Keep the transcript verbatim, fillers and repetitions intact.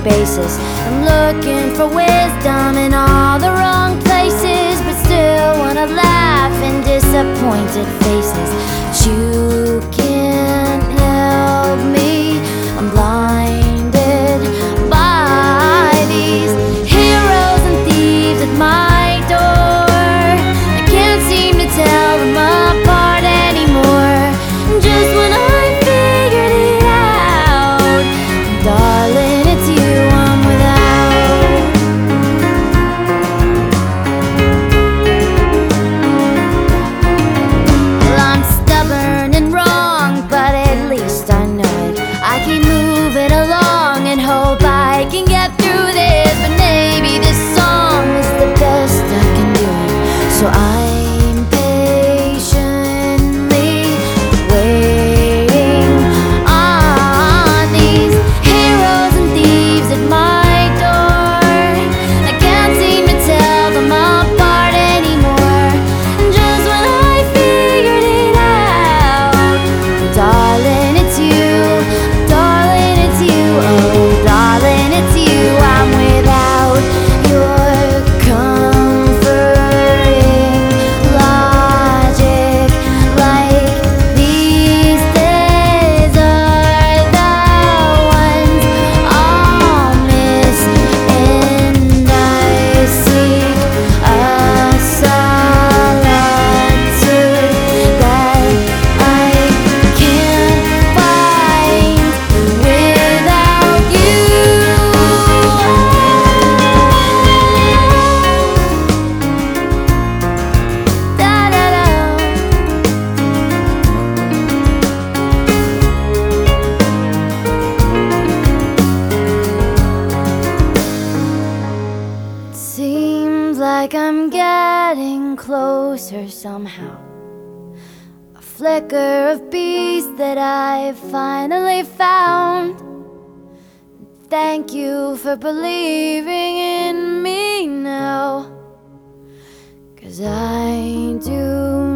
basis. I'm looking for wisdom in all the wrong places, but still wanna laugh in disappointed faces. But you can't help me, I'm blinded by these heroes and thieves at my door. I can't seem to tell them apart anymore. Just when I figured it out, darling, it's you I'm without. Well, I'm stubborn and wrong, but at least I know it. I keep moving along and hope I can get through this, but maybe this song is the best I can do it. So I'm patiently waiting on these heroes and thieves at my door. I can't seem to tell them apart anymore. Just when I figured it out, darling, it's you, darling, it's you, oh darling, it's you I'm without. Your comforting logic, like these days are the ones I'll miss, and I seek a solitude that I can't find without you. Da da da. Seems like I'm getting closer somehow. A flicker of peace that I finally found. Thank you for believing in me now, 'cause I do